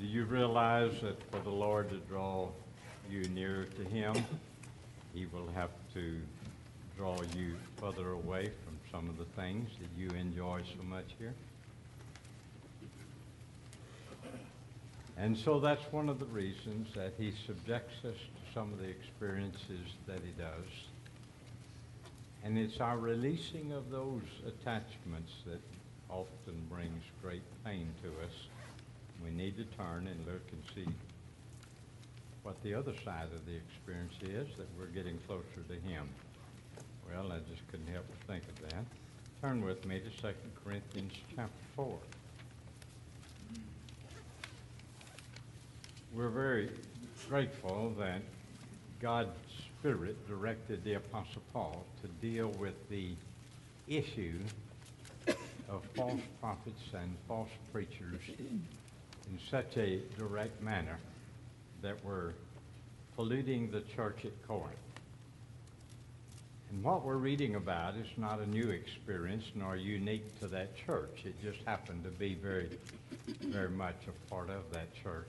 Do you realize that for the Lord to draw you nearer to Him, He will have to draw you further away from some of the things that you enjoy so much here? And so that's one of the reasons that He subjects us to some of the experiences that He does. And it's our releasing of those attachments that often brings great pain to us. We need to turn and look and see what the other side of the experience is, that we're getting closer to Him. Well, I just couldn't help but think of that. Turn with me to 2 Corinthians chapter 4. We're very grateful that God's Spirit directed the Apostle Paul to deal with the issue of false prophets and false preachers in such a direct manner that were polluting the church at Corinth. And what we're reading about is not a new experience nor unique to that church. It just happened to be very, very much a part of that church.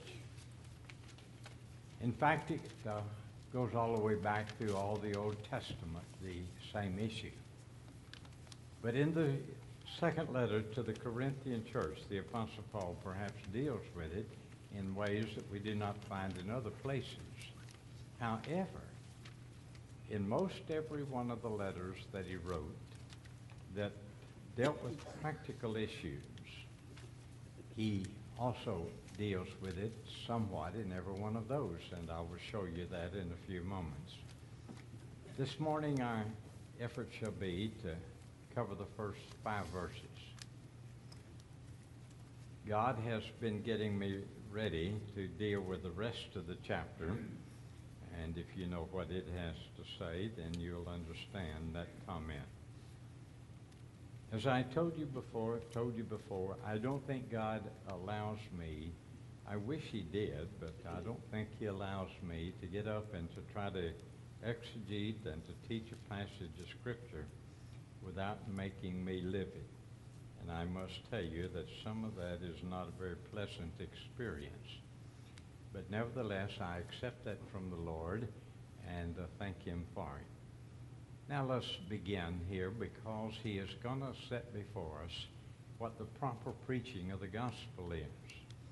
In fact, it goes all the way back through all the Old Testament, the same issue. But in the second letter to the Corinthian church, the Apostle Paul perhaps deals with it in ways that we do not find in other places. However, in most every one of the letters that he wrote that dealt with practical issues, he also deals with it somewhat in every one of those, and I will show you that in a few moments. This morning our effort shall be to cover the first 5 verses. God has been getting me ready to deal with the rest of the chapter, and if you know what it has to say, then you'll understand that comment. As I told you before, I don't think God allows me, I wish He did, but I don't think He allows me to get up and to try to exegete and to teach a passage of Scripture without making me live it. And I must tell you that some of that is not a very pleasant experience. But nevertheless, I accept that from the Lord and thank Him for it. Now let's begin here, because He is going to set before us what the proper preaching of the gospel is.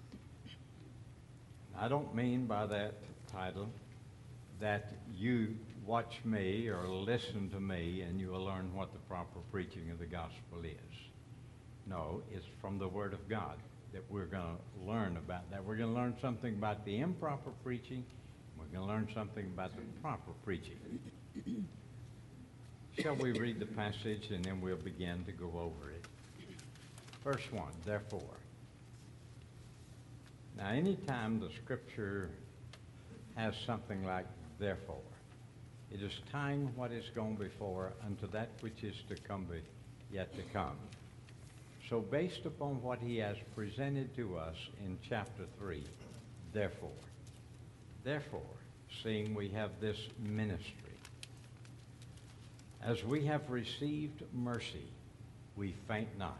I don't mean by that title that you watch me or listen to me and you will learn what the proper preaching of the gospel is. No, it's from the Word of God that we're going to learn about that. We're going to learn something about the improper preaching. We're going to learn something about the proper preaching. Shall we read the passage and then we'll begin to go over it? Verse 1, therefore. Now, anytime the Scripture has something like therefore, it is tying what is gone before unto that which is to come yet to come. So based upon what he has presented to us in chapter 3, therefore, seeing we have this ministry, as we have received mercy, we faint not.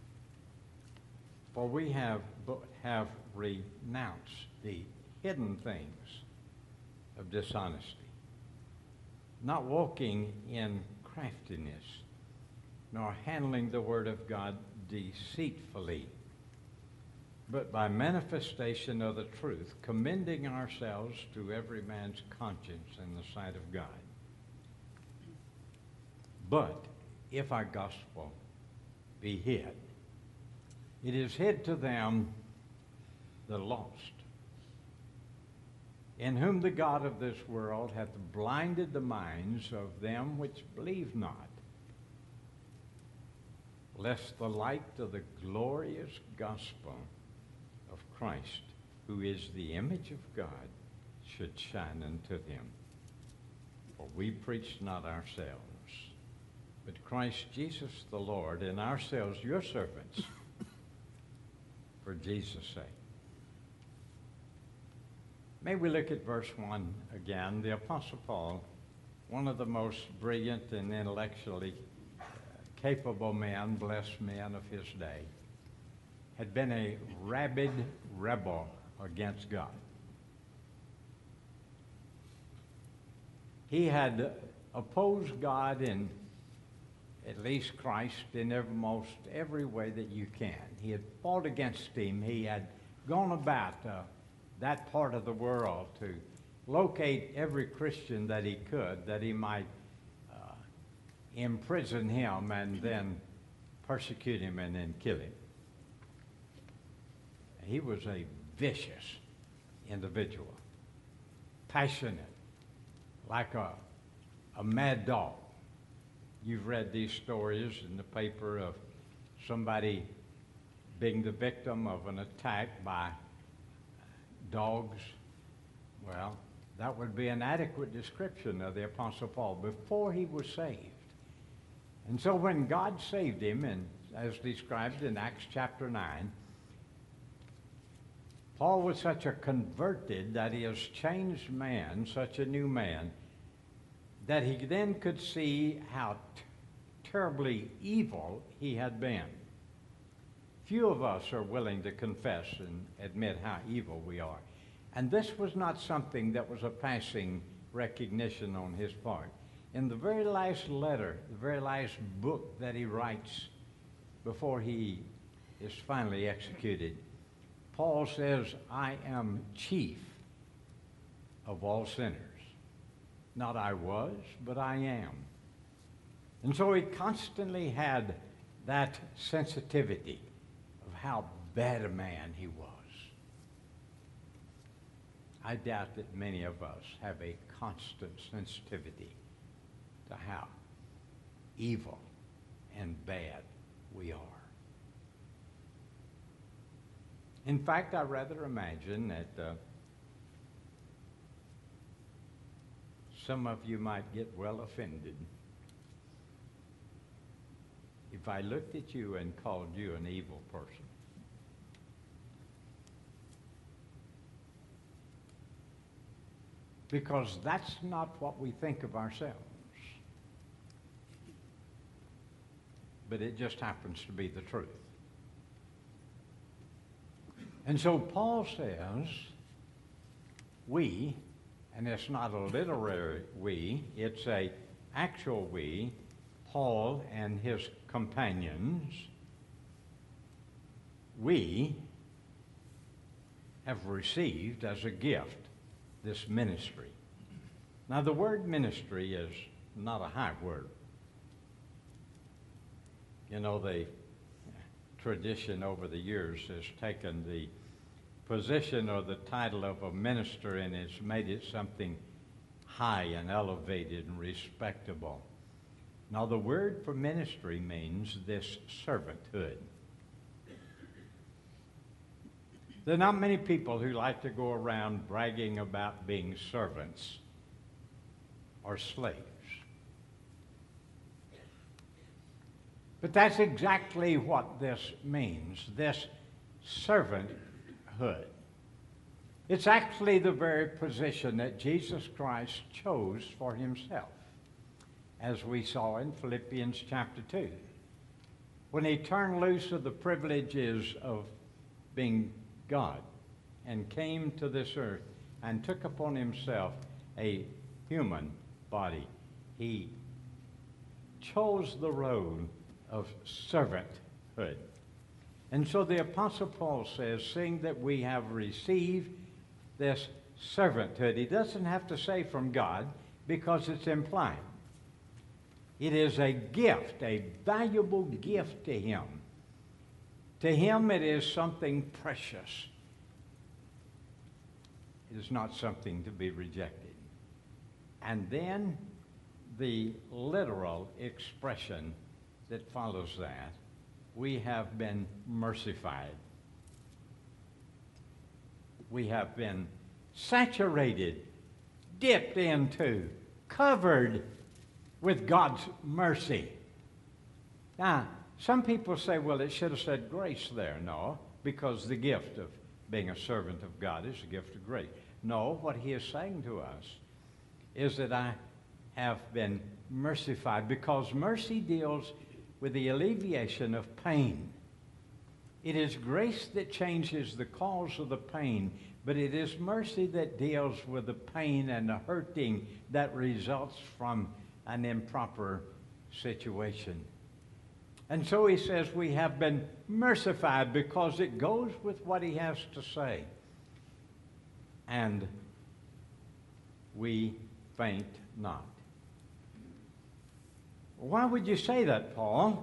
For we have renounced the hidden things of dishonesty, not walking in craftiness, nor handling the word of God deceitfully, but by manifestation of the truth, commending ourselves to every man's conscience in the sight of God. But if our gospel be hid, it is hid to them the lost, in whom the God of this world hath blinded the minds of them which believe not, lest the light of the glorious gospel of Christ, who is the image of God, should shine unto them. For we preach not ourselves, but Christ Jesus the Lord, and ourselves your servants, for Jesus' sake. May we look at verse 1 again. The Apostle Paul, one of the most brilliant and intellectually capable men, blessed men of his day, had been a rabid rebel against God. He had opposed God in at least Christ in almost every way that you can. He had fought against him. He had gone about that part of the world to locate every Christian that he could, that he might imprison him and then persecute him and then kill him. He was a vicious individual, passionate, like a mad dog. You've read these stories in the paper of somebody being the victim of an attack by dogs. Well, that would be an adequate description of the Apostle Paul before he was saved. And so when God saved him, and as described in Acts chapter 9, Paul was such a converted, that he has changed man, such a new man, that he then could see how terribly evil he had been. Few of us are willing to confess and admit how evil we are. And this was not something that was a passing recognition on his part. In the very last letter, the very last book that he writes before he is finally executed, Paul says, I am chief of all sinners. Not I was, but I am. And so he constantly had that sensitivity of how bad a man he was. I doubt that many of us have a constant sensitivity to how evil and bad we are. In fact, I rather imagine that some of you might get well offended if I looked at you and called you an evil person. Because that's not what we think of ourselves. But it just happens to be the truth. And so Paul says, we, and it's not a literary we, it's a actual we, Paul and his companions, we have received as a gift this ministry. Now the word ministry is not a high word. You know, the tradition over the years has taken the position or the title of a minister and it's made it something high and elevated and respectable. Now the word for ministry means this servanthood. There are not many people who like to go around bragging about being servants or slaves. But that's exactly what this means, this servanthood. It's actually the very position that Jesus Christ chose for himself, as we saw in Philippians chapter 2. When he turned loose of the privileges of being God and came to this earth and took upon himself a human body, he chose the road of servanthood. And so the Apostle Paul says, seeing that we have received this servanthood, he doesn't have to say from God because it's implied. It is a gift, a valuable gift to him. To him it is something precious. It is not something to be rejected. And then the literal expression that follows that, we have been mercified. We have been saturated, dipped into, covered with God's mercy. Now, some people say, well, it should have said grace there. No, because the gift of being a servant of God is a gift of grace. No, what he is saying to us is that I have been mercified, because mercy deals with the alleviation of pain. It is grace that changes the cause of the pain, but it is mercy that deals with the pain and the hurting that results from an improper situation. And so he says we have been mercified because it goes with what he has to say. And we faint not. Why would you say that, Paul?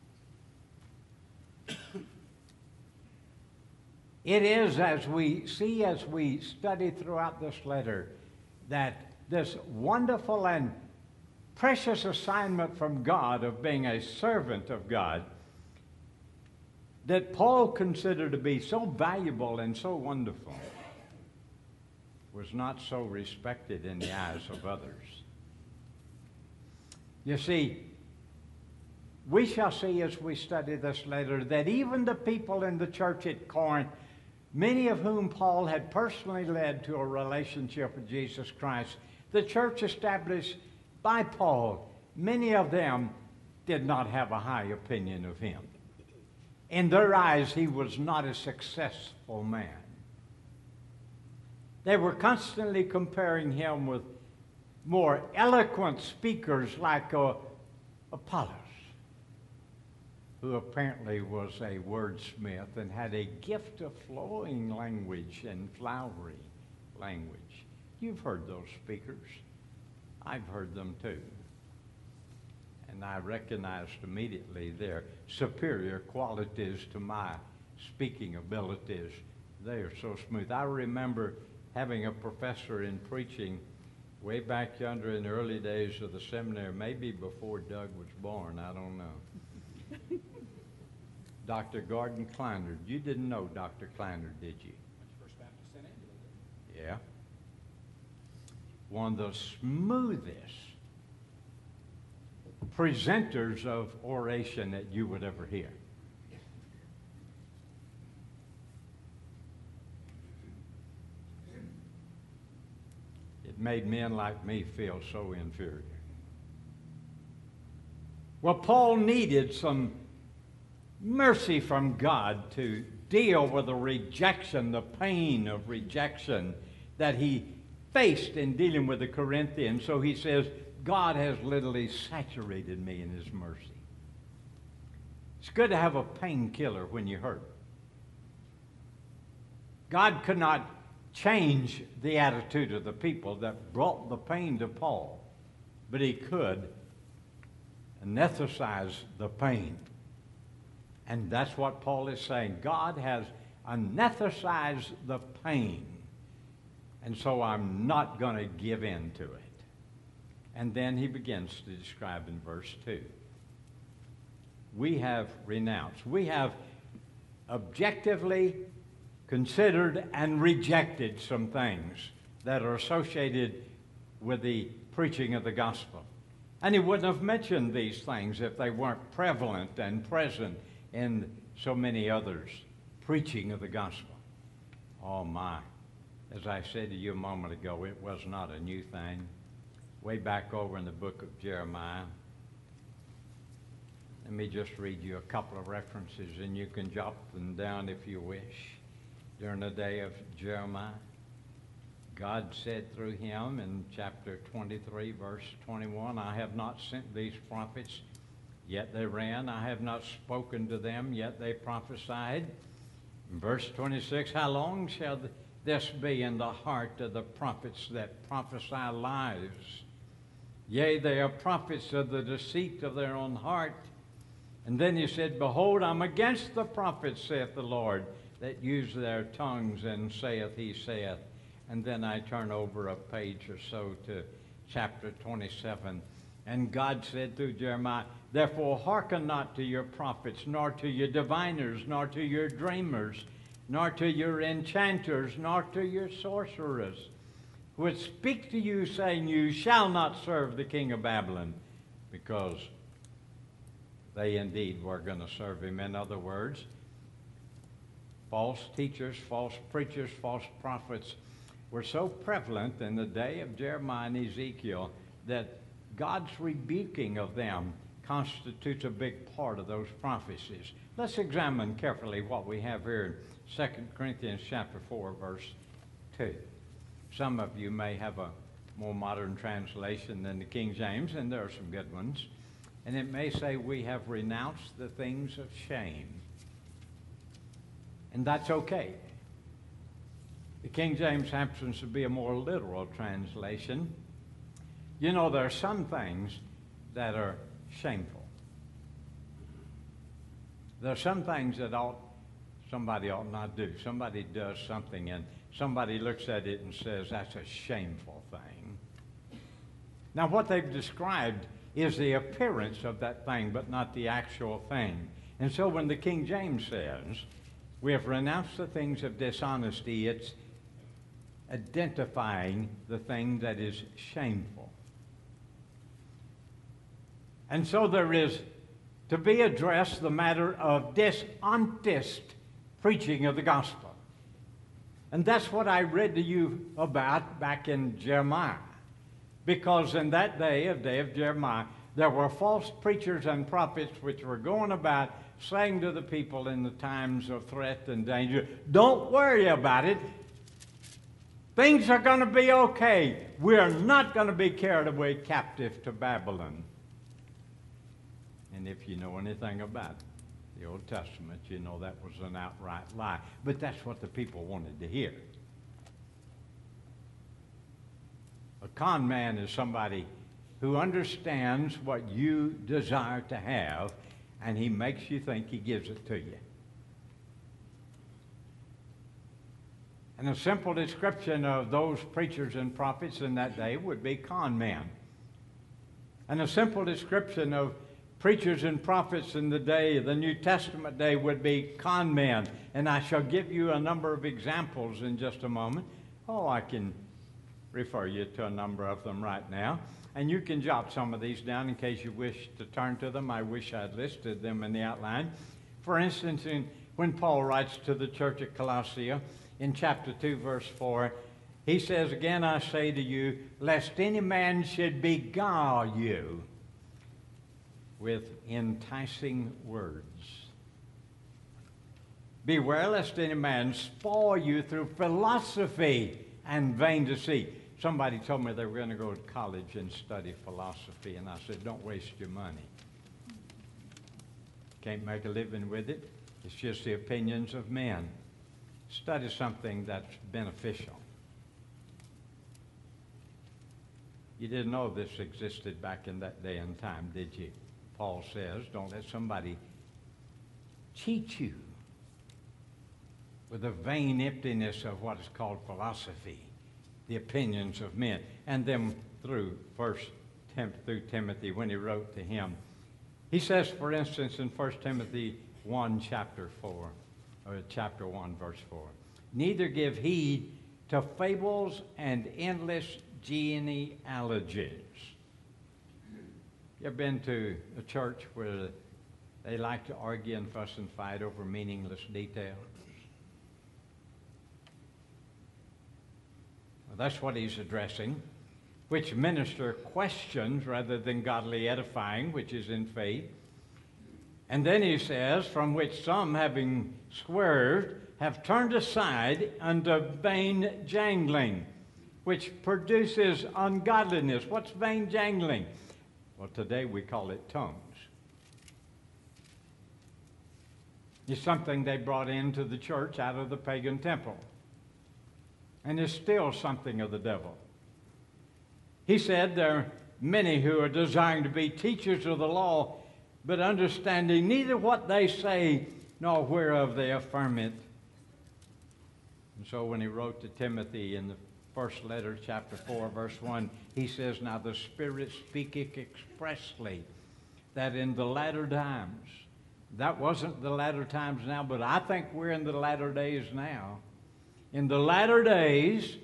It is, as we see as we study throughout this letter, that this wonderful and precious assignment from God of being a servant of God that Paul considered to be so valuable and so wonderful was not so respected in the eyes of others. You see, we shall see as we study this letter that even the people in the church at Corinth, many of whom Paul had personally led to a relationship with Jesus Christ, the church established by Paul, many of them did not have a high opinion of him. In their eyes, he was not a successful man. They were constantly comparing him with more eloquent speakers like Apollos, who apparently was a wordsmith and had a gift of flowing language and flowery language. You've heard those speakers. I've heard them too. And I recognized immediately their superior qualities to my speaking abilities. They are so smooth. I remember having a professor in preaching way back yonder in the early days of the seminary, maybe before Doug was born, I don't know. Dr. Gordon Kleiner. You didn't know Dr. Kleiner, did you? First Baptist San Angelo. Yeah. One of the smoothest presenters of oration that you would ever hear. It made men like me feel so inferior. Well, Paul needed some mercy from God to deal with the rejection, the pain of rejection that he faced in dealing with the Corinthians. So he says, God has literally saturated me in his mercy. It's good to have a painkiller when you hurt. God could not change the attitude of the people that brought the pain to Paul, but he could anesthetize the pain. And that's what Paul is saying. God has anesthetized the pain, and so I'm not going to give in to it. And then he begins to describe in verse 2. We have renounced. We have objectively considered and rejected some things that are associated with the preaching of the gospel. And he wouldn't have mentioned these things if they weren't prevalent and present in so many others' preaching of the gospel. Oh my. As I said to you a moment ago, it was not a new thing. Way back over in the book of Jeremiah. Let me just read you a couple of references, and you can jot them down if you wish. During the day of Jeremiah, God said through him in chapter 23, verse 21, I have not sent these prophets, yet they ran. I have not spoken to them, yet they prophesied. In verse 26, how long shall this be in the heart of the prophets that prophesy lies? Yea, they are prophets of the deceit of their own heart. And then he said, behold, I'm against the prophets, saith the Lord, that use their tongues and saith he saith. And then I turn over a page or so to chapter 27. And God said through Jeremiah, therefore hearken not to your prophets, nor to your diviners, nor to your dreamers, nor to your enchanters, nor to your sorcerers, which speak to you, saying, you shall not serve the king of Babylon, because they indeed were going to serve him. In other words, false teachers, false preachers, false prophets were so prevalent in the day of Jeremiah and Ezekiel that God's rebuking of them constitutes a big part of those prophecies. Let's examine carefully what we have here in 2 Corinthians chapter 4, verse 2. Some of you may have a more modern translation than the King James, and there are some good ones. And it may say, we have renounced the things of shame. And that's okay. The King James happens to be a more literal translation. You know, there are some things that are shameful. There are some things that somebody ought not do. Somebody does something and somebody looks at it and says, that's a shameful thing. Now, what they've described is the appearance of that thing, but not the actual thing. And so when the King James says, we have renounced the things of dishonesty, it's identifying the thing that is shameful. And so there is to be addressed the matter of dishonest preaching of the gospel. And that's what I read to you about back in Jeremiah. Because in that day of Jeremiah, there were false preachers and prophets which were going about saying to the people in the times of threat and danger, don't worry about it. Things are going to be okay. We are not going to be carried away captive to Babylon. And if you know anything about the Old Testament, you know that was an outright lie. But that's what the people wanted to hear. A con man is somebody who understands what you desire to have, and he makes you think he gives it to you. And a simple description of those preachers and prophets in that day would be con men. And a simple description of preachers and prophets in the New Testament day would be con men. And I shall give you a number of examples in just a moment. Oh, I can refer you to a number of them right now. And you can jot some of these down in case you wish to turn to them. I wish I'd listed them in the outline. For instance, when Paul writes to the church at Colossae, in chapter 2, verse 4, he says, again I say to you, lest any man should beguile you with enticing words. Beware lest any man spoil you through philosophy and vain deceit. Somebody told me they were going to go to college and study philosophy, and I said, don't waste your money. Can't make a living with it. It's just the opinions of men. Study something that's beneficial. You didn't know this existed back in that day and time, did you? Paul says, don't let somebody cheat you with the vain emptiness of what is called philosophy, the opinions of men. And then through Timothy, when he wrote to him, he says, for instance, in 1 Timothy 1, chapter 4, or chapter 1, verse 4, neither give heed to fables and endless genealogies. You ever been to a church where they like to argue and fuss and fight over meaningless details? Well, that's what he's addressing, which minister questions rather than godly edifying, which is in faith. And then he says, from which some, having swerved, have turned aside unto vain jangling, which produces ungodliness. What's vain jangling? Well, today we call it tongues. It's something they brought into the church out of the pagan temple. And it's still something of the devil. He said there are many who are desiring to be teachers of the law, but understanding neither what they say nor whereof they affirm it. And so when he wrote to Timothy in the first letter, chapter 4, verse 1, he says, now the Spirit speaketh expressly that in the latter times, that wasn't the latter times now, but I think we're in the latter days now. In the latter days,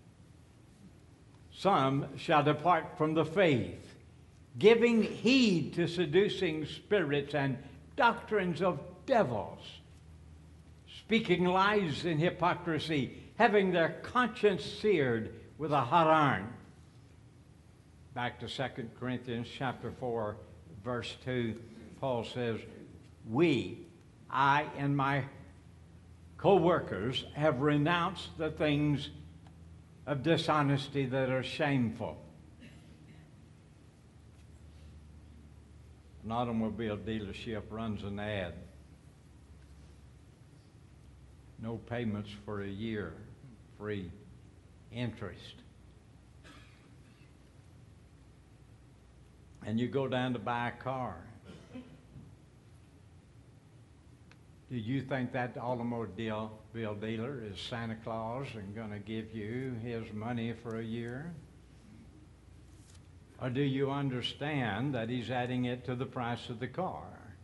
some shall depart from the faith, giving heed to seducing spirits and doctrines of devils, speaking lies in hypocrisy, having their conscience seared with a hot iron. Back to 2 Corinthians chapter 4, verse 2, Paul says, I and my co-workers have renounced the things of dishonesty that are shameful. An automobile dealership runs an ad. No payments for a year, free interest. And you go down to buy a car. Do you think that automobile dealer is Santa Claus and going to give you his money for a year? Or do you understand that he's adding it to the price of the car?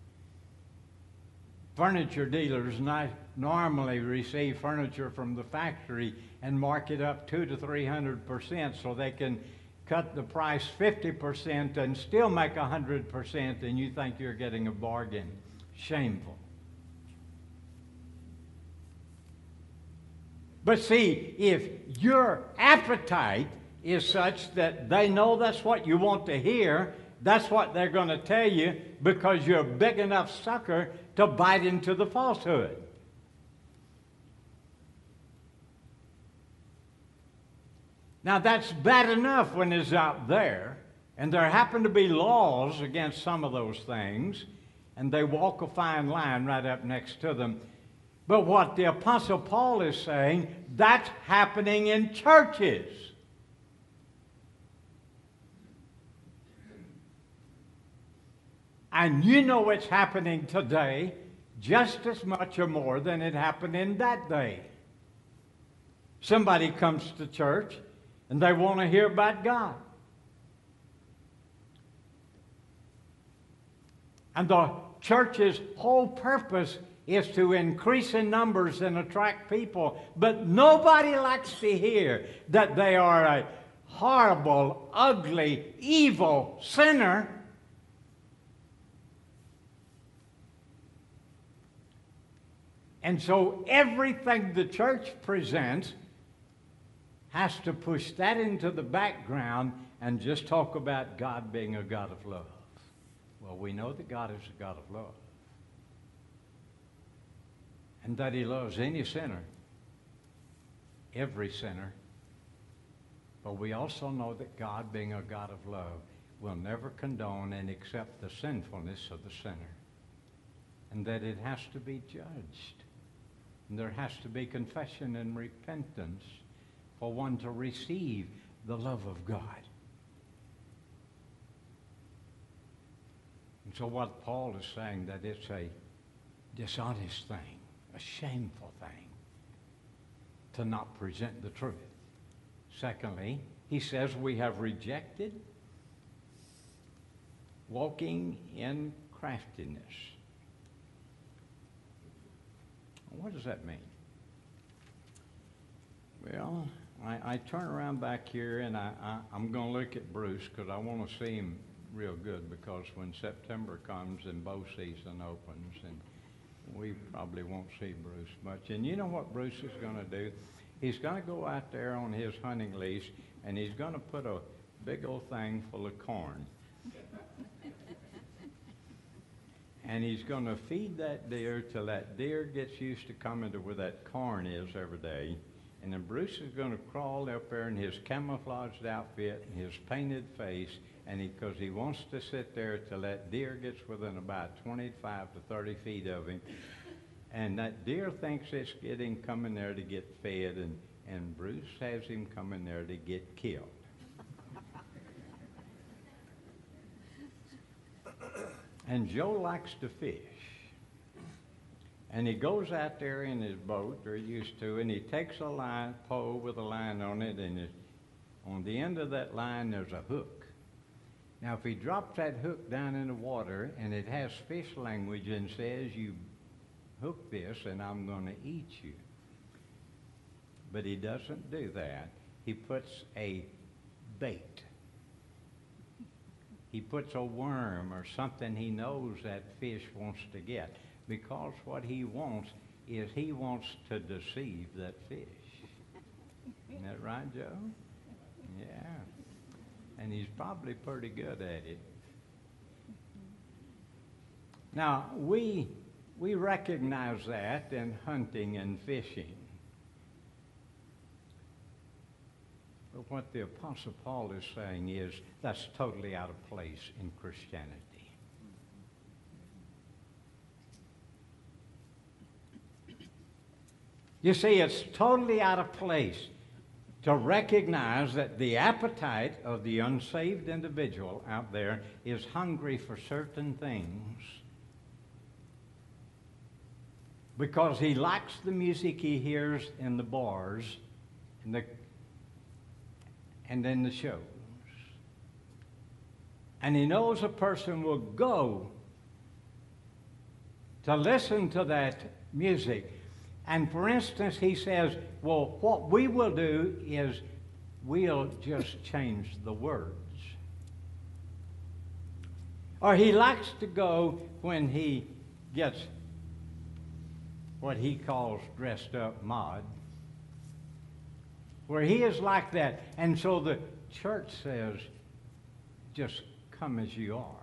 Furniture dealers normally receive furniture from the factory and mark it up 200 to 300% so they can cut the price 50% and still make 100%, and you think you're getting a bargain. Shameful. But see, if your appetite is such that they know that's what you want to hear, that's what they're going to tell you because you're a big enough sucker to bite into the falsehood. Now that's bad enough when it's out there, and there happen to be laws against some of those things, and they walk a fine line right up next to them. But what the Apostle Paul is saying, that's happening in churches. And you know it's happening today just as much or more than it happened in that day. Somebody comes to church and they want to hear about God. And the church's whole purpose is to increase in numbers and attract people. But nobody likes to hear that they are a horrible, ugly, evil sinner. And so everything the church presents has to push that into the background and just talk about God being a God of love. Well, we know that God is a God of love. And that He loves any sinner, every sinner. But we also know that God, being a God of love, will never condone and accept the sinfulness of the sinner. And that it has to be judged. And there has to be confession and repentance for one to receive the love of God. And so what Paul is saying, that it's a dishonest thing, a shameful thing, to not present the truth. Secondly, he says we have rejected walking in craftiness. What does that mean? Well, I turn around back here and I'm going to look at Bruce because I want to see him real good, because when September comes and bow season opens, and we probably won't see Bruce much. And you know what Bruce is going to do? He's going to go out there on his hunting leash and he's going to put a big old thing full of corn. And he's going to feed that deer till that deer gets used to coming to where that corn is every day. And then Bruce is going to crawl up there in his camouflaged outfit and his painted face, and because he wants to sit there till that deer gets within about 25 to 30 feet of him. And that deer thinks it's getting coming there to get fed, and Bruce has him coming there to get killed. And Joe likes to fish. And he goes out there in his boat, or he used to, and he takes a line, pole with a line on it, and on the end of that line there's a hook. Now if he drops that hook down in the water and it has fish language and says, you hook this and I'm going to eat you. But he doesn't do that. He puts a bait. He puts a worm or something he knows that fish wants to get. Because what he wants is he wants to deceive that fish. Isn't that right, Joe? Yeah. And he's probably pretty good at it. Now, we recognize that in hunting and fishing. But what the Apostle Paul is saying is that's totally out of place in Christianity. You see, it's totally out of place to recognize that the appetite of the unsaved individual out there is hungry for certain things because he likes the music he hears in the bars and in the shows. And he knows a person will go to listen to that music. And for instance, he says, well, what we will do is we'll just change the words. Or he likes to go when he gets what he calls dressed up mod, where he is like that. And so the church says, just come as you are.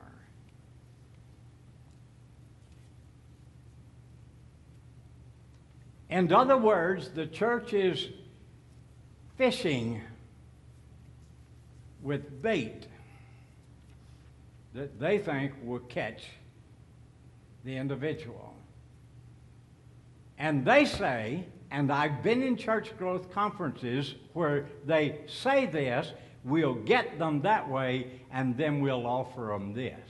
In other words, the church is fishing with bait that they think will catch the individual. And they say, and I've been in church growth conferences where they say this, we'll get them that way, and then we'll offer them this.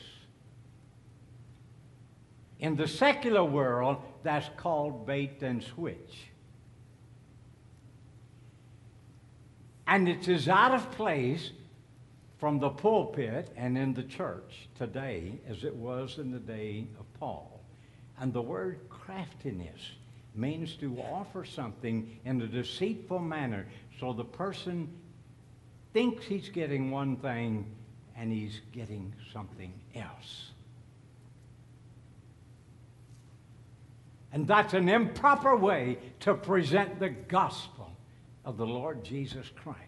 In the secular world, that's called bait and switch. And it's as out of place from the pulpit and in the church today as it was in the day of Paul. And the word craftiness means to offer something in a deceitful manner so the person thinks he's getting one thing and he's getting something else. And that's an improper way to present the gospel of the Lord Jesus Christ.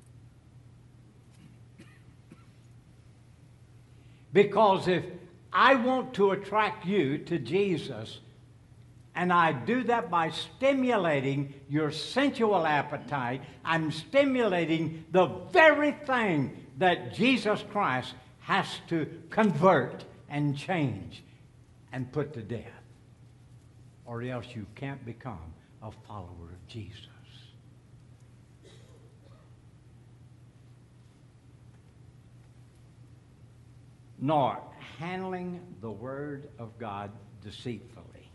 Because if I want to attract you to Jesus, and I do that by stimulating your sensual appetite, I'm stimulating the very thing that Jesus Christ has to convert and change and put to death. Or else you can't become a follower of Jesus. Nor handling the Word of God deceitfully.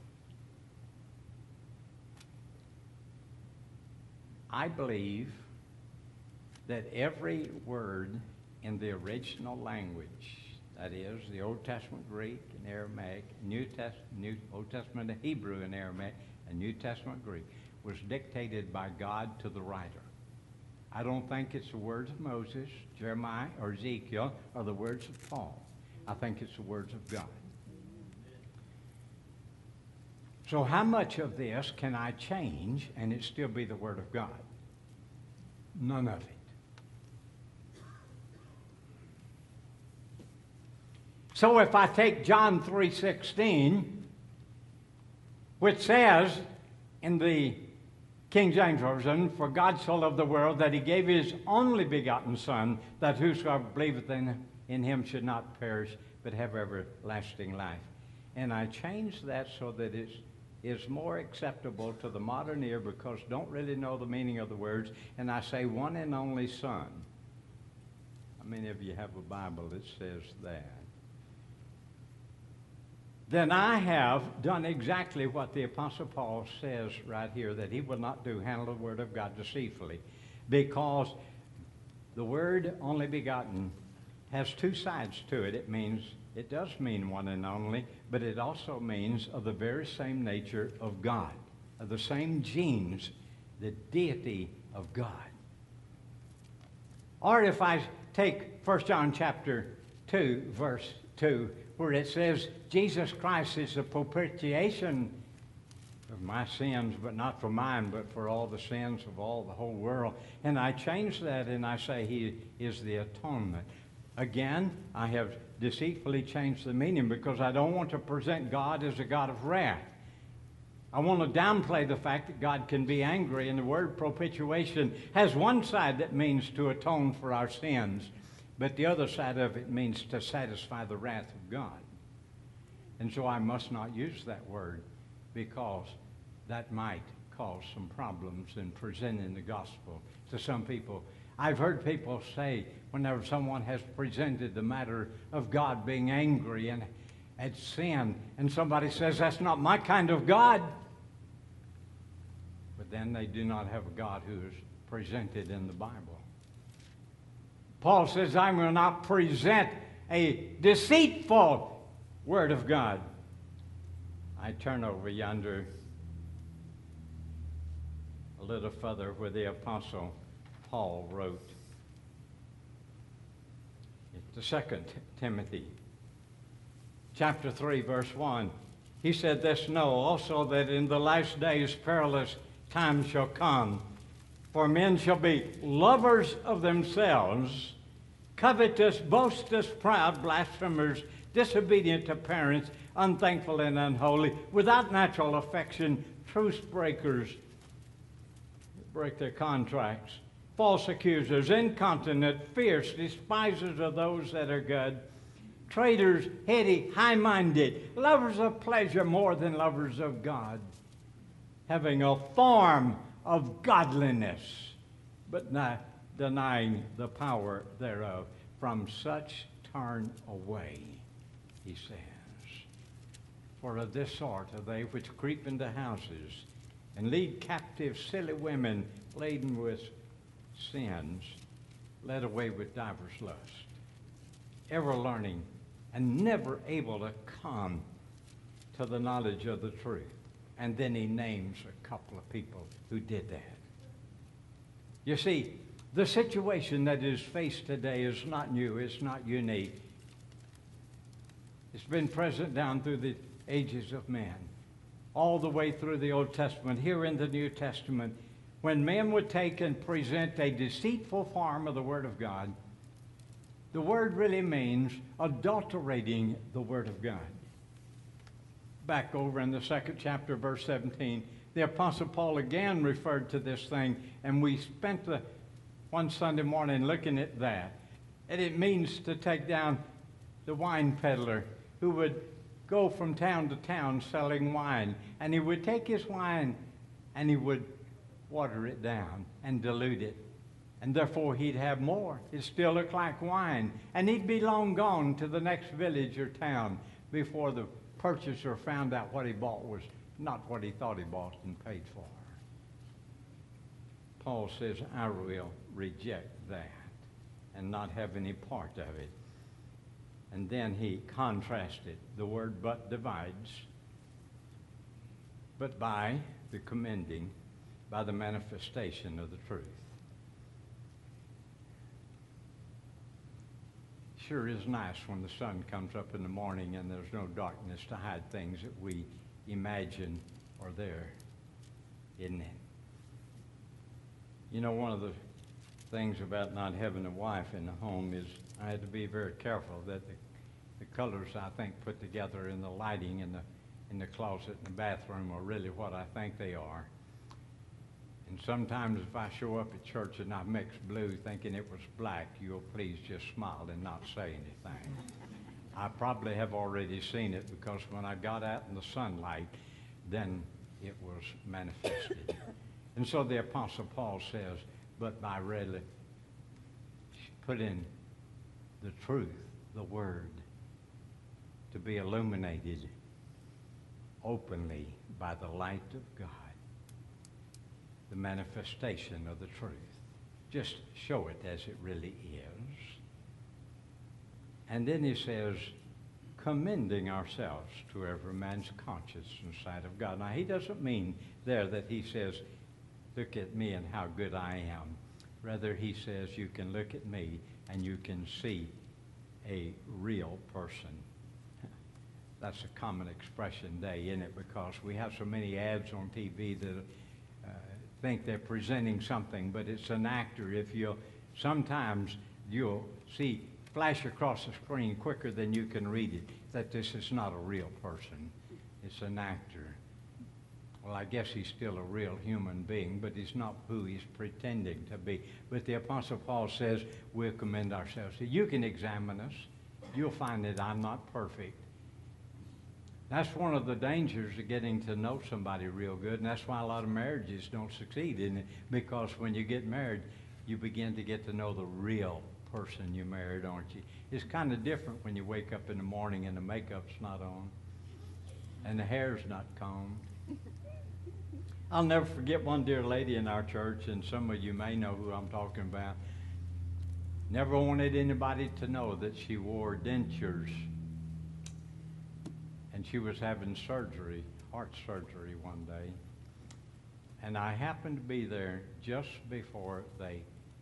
I believe that every word in the original language, that is, the Old Testament Greek and Aramaic, Old Testament Hebrew and Aramaic, and New Testament Greek, was dictated by God to the writer. I don't think it's the words of Moses, Jeremiah, or Ezekiel, or the words of Paul. I think it's the words of God. So how much of this can I change and it still be the Word of God? None of it. So if I take John 3:16, which says in the King James Version, for God so loved the world that he gave his only begotten Son, that whosoever believeth in him should not perish, but have everlasting life. And I changed that so that it is more acceptable to the modern ear because don't really know the meaning of the words, and I say one and only Son. How many of you have a Bible that says that? Then I have done exactly what the Apostle Paul says right here, that he will not do, handle the Word of God deceitfully. Because the word only begotten has two sides to it. It does mean one and only, but it also means of the very same nature of God, of the same genes, the deity of God. Or if I take 1 John chapter 2, verse 2, where it says, Jesus Christ is the propitiation of my sins, but not for mine, but for all the sins of all the whole world. And I change that and I say he is the atonement. Again, I have deceitfully changed the meaning because I don't want to present God as a God of wrath. I want to downplay the fact that God can be angry, and the word propitiation has one side that means to atone for our sins, but the other side of it means to satisfy the wrath of God. And so I must not use that word because that might cause some problems in presenting the gospel to some people. I've heard people say whenever someone has presented the matter of God being angry and at sin, and somebody says, that's not my kind of God. But then they do not have a God who is presented in the Bible. Paul says, I will not present a deceitful word of God. I turn over yonder a little further where the Apostle Paul wrote. It's the 2nd Timothy, chapter 3, verse 1. He said, this know also that in the last days perilous times shall come, for men shall be lovers of themselves, covetous, boasters, proud, blasphemers, disobedient to parents, unthankful and unholy, without natural affection, truce breakers, break their contracts, false accusers, incontinent, fierce, despisers of those that are good, traitors, heady, high-minded, lovers of pleasure more than lovers of God, having a form of godliness, but not denying the power thereof. From such turn away, he says. For of this sort are they which creep into houses and lead captive silly women laden with sins, led away with divers lusts, ever learning and never able to come to the knowledge of the truth. And then he names a couple of people who did that. You see, the situation that is faced today is not new, it's not unique. It's been present down through the ages of man, all the way through the Old Testament, here in the New Testament. When men would take and present a deceitful form of the Word of God, the word really means adulterating the Word of God. Back over in the 2nd chapter, verse 17, the Apostle Paul again referred to this thing, and we spent one Sunday morning looking at that. And it means to take down the wine peddler who would go from town to town selling wine, and he would take his wine and he would water it down and dilute it, and therefore he'd have more. It'd still look like wine, and he'd be long gone to the next village or town before the purchaser found out what he bought was not what he thought he bought and paid for. Paul says, I will reject that and not have any part of it. And then he contrasted the word but divides, but by the commending, by the manifestation of the truth. Sure is nice when the sun comes up in the morning and there's no darkness to hide things that we imagine are there, isn't it? You know, one of the things about not having a wife in the home is I had to be very careful that the colors I think put together in the lighting in the closet in the bathroom are really what I think they are. And sometimes if I show up at church and I mix blue thinking it was black, you'll please just smile and not say anything. I probably have already seen it because when I got out in the sunlight, then it was manifested. And so the Apostle Paul says, but by really putting the truth, the word, to be illuminated openly by the light of God, the manifestation of the truth. Just show it as it really is. And then he says, commending ourselves to every man's conscience in the sight of God. Now, he doesn't mean there that he says, look at me and how good I am. Rather, he says you can look at me and you can see a real person. That's a common expression today, isn't it? Because we have so many ads on TV that think they're presenting something, but it's an actor. Sometimes you'll see flash across the screen quicker than you can read it that this is not a real person. It's an actor. Well, I guess he's still a real human being, but he's not who he's pretending to be. But the Apostle Paul says we'll commend ourselves to you. You can examine us. You'll find that I'm not perfect. That's one of the dangers of getting to know somebody real good, and that's why a lot of marriages don't succeed in it, because when you get married, you begin to get to know the real person you married, aren't you? It's kind of different when you wake up in the morning and the makeup's not on and the hair's not combed. I'll never forget one dear lady in our church, and some of you may know who I'm talking about. Never wanted anybody to know that she wore dentures. And she was having surgery, heart surgery one day. And I happened to be there just before they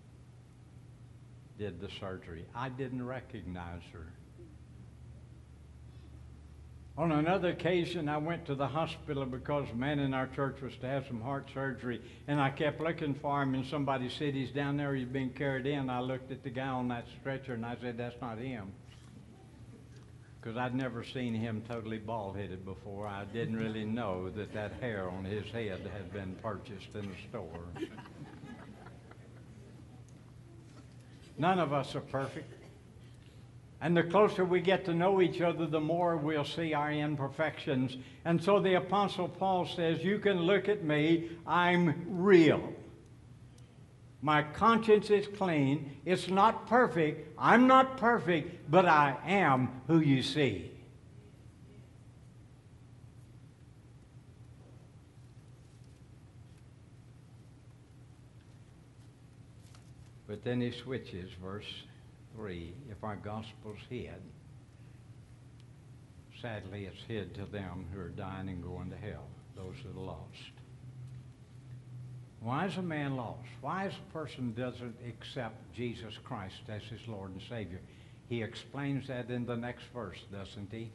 did the surgery. I didn't recognize her. On another occasion, I went to the hospital because a man in our church was to have some heart surgery, and I kept looking for him, and somebody said, he's down there, he's being carried in. I looked at the guy on that stretcher, and I said, that's not him. Because I'd never seen him totally bald-headed before. I didn't really know that that hair on his head had been purchased in a store. None of us are perfect. And the closer we get to know each other, the more we'll see our imperfections. And so the Apostle Paul says, you can look at me, I'm real. My conscience is clean. It's not perfect. I'm not perfect, but I am who you see. But then he switches, verse 3. If our gospel's hid, sadly it's hid to them who are dying and going to hell, those that are lost. Why is a man lost? Why is a person doesn't accept Jesus Christ as his Lord and Savior? He explains that in the next verse, doesn't he?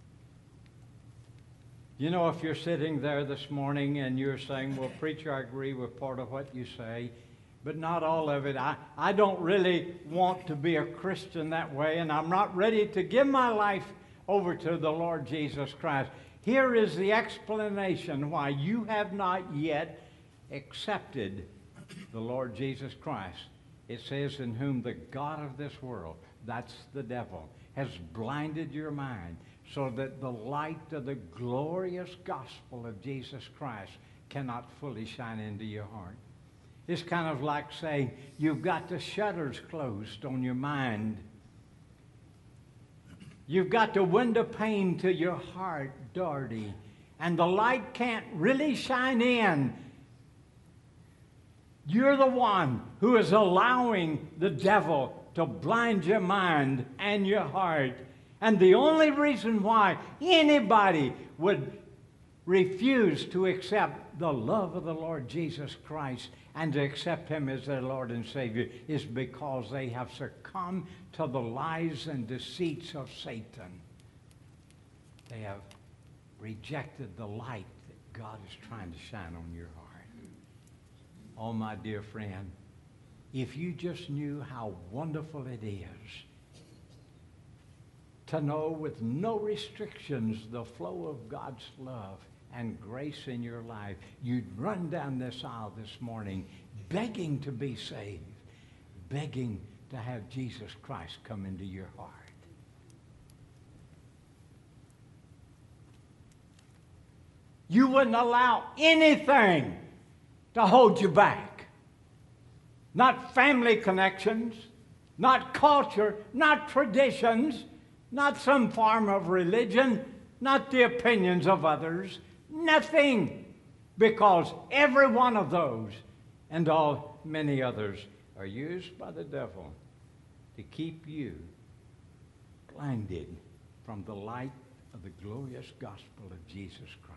You know, if you're sitting there this morning and you're saying, well, preacher, I agree with part of what you say, but not all of it. I don't really want to be a Christian that way, and I'm not ready to give my life over to the Lord Jesus Christ. Here is the explanation why you have not yet accepted the Lord Jesus Christ. It says, in whom the God of this world, that's the devil, has blinded your mind so that the light of the glorious gospel of Jesus Christ cannot fully shine into your heart. It's kind of like saying you've got the shutters closed on your mind. You've got the window pane to your heart dirty, and the light can't really shine in. You're the one who is allowing the devil to blind your mind and your heart. And the only reason why anybody would refuse to accept the love of the Lord Jesus Christ and to accept him as their Lord and Savior is because they have succumbed to the lies and deceits of Satan. They have rejected the light that God is trying to shine on your heart. Oh, my dear friend, if you just knew how wonderful it is to know with no restrictions the flow of God's love and grace in your life, you'd run down this aisle this morning begging to be saved, begging to have Jesus Christ come into your heart. You wouldn't allow anything to hold you back. Not family connections, not culture, not traditions, not some form of religion, not the opinions of others, nothing. Because every one of those and all many others are used by the devil to keep you blinded from the light of the glorious gospel of Jesus Christ.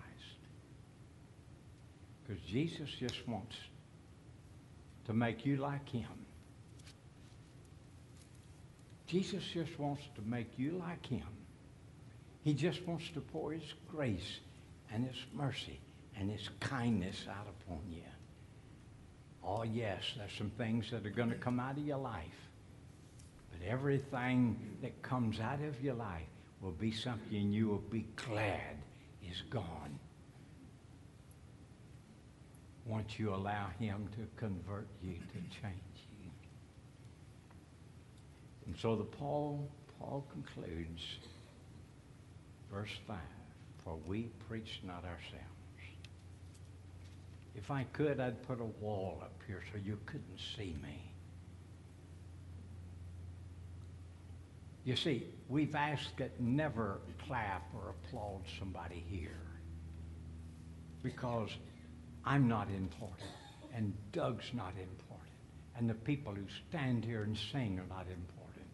Because Jesus just wants to make you like him. Jesus just wants to make you like him. He just wants to pour his grace and his mercy and his kindness out upon you. Oh, yes, there's some things that are going to come out of your life. But everything that comes out of your life will be something you will be glad is gone once you allow him to convert you, to change you. And so Paul concludes, verse 5, for we preach not ourselves. If I could, I'd put a wall up here so you couldn't see me. You see, we've asked that never clap or applaud somebody here because I'm not important, and Doug's not important, and the people who stand here and sing are not important.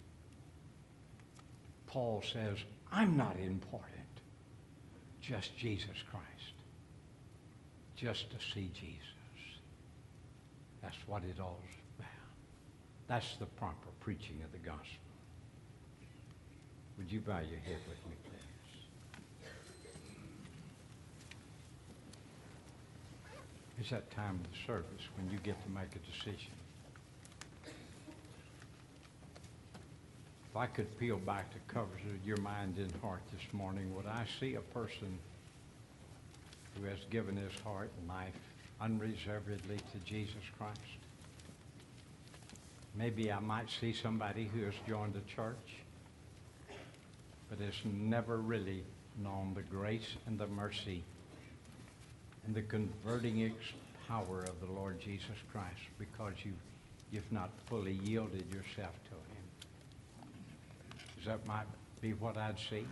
Paul says, I'm not important, just Jesus Christ, just to see Jesus. That's what it all is about. That's the proper preaching of the gospel. Would you bow your head with me, please? It's that time of the service when you get to make a decision. If I could peel back the covers of your mind and heart this morning, would I see a person who has given his heart and life unreservedly to Jesus Christ? Maybe I might see somebody who has joined a church but has never really known the grace and the mercy and the converting power of the Lord Jesus Christ because you've not fully yielded yourself to him. That might be what I'd see.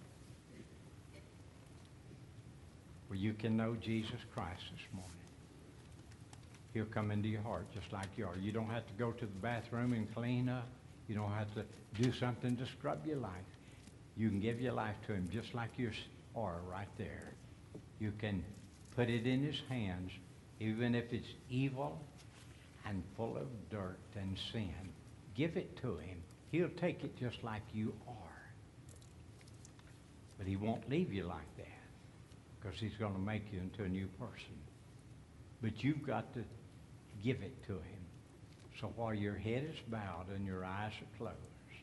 Where you can know Jesus Christ this morning. He'll come into your heart just like you are. You don't have to go to the bathroom and clean up. You don't have to do something to scrub your life. You can give your life to him just like you are right there. You can put it in his hands, even if it's evil and full of dirt and sin. Give it to him. He'll take it just like you are. But he won't leave you like that because he's going to make you into a new person. But you've got to give it to him. So while your head is bowed and your eyes are closed,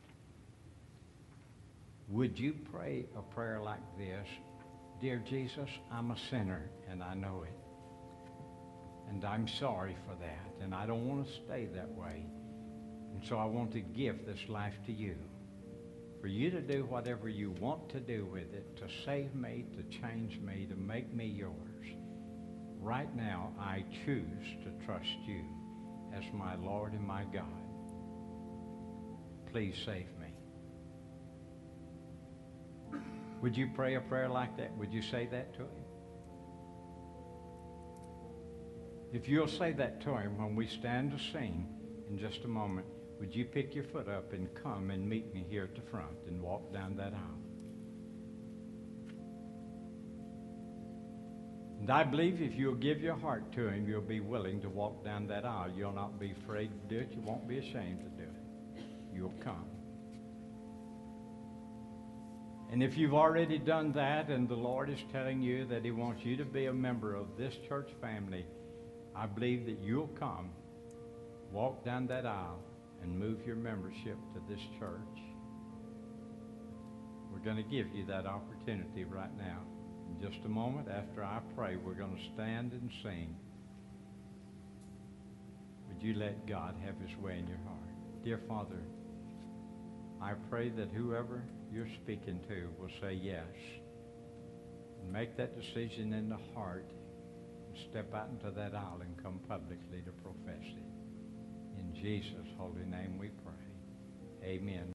would you pray a prayer like this? Dear Jesus, I'm a sinner and I know it. And I'm sorry for that. And I don't want to stay that way. And so I want to give this life to you. For you to do whatever you want to do with it, to save me, to change me, to make me yours. Right now, I choose to trust you as my Lord and my God. Please save me. Would you pray a prayer like that? Would you say that to him? If you'll say that to him when we stand to sing in just a moment, would you pick your foot up and come and meet me here at the front and walk down that aisle? And I believe if you'll give your heart to him, you'll be willing to walk down that aisle. You'll not be afraid to do it. You won't be ashamed to do it. You'll come. And if you've already done that and the Lord is telling you that he wants you to be a member of this church family, I believe that you'll come, walk down that aisle, and move your membership to this church. We're going to give you that opportunity right now. In just a moment after I pray, we're going to stand and sing. Would you let God have his way in your heart? Dear Father, I pray that whoever you're speaking to will say yes and make that decision in the heart and step out into that aisle and come publicly to profess it. In Jesus' holy name we pray. Amen.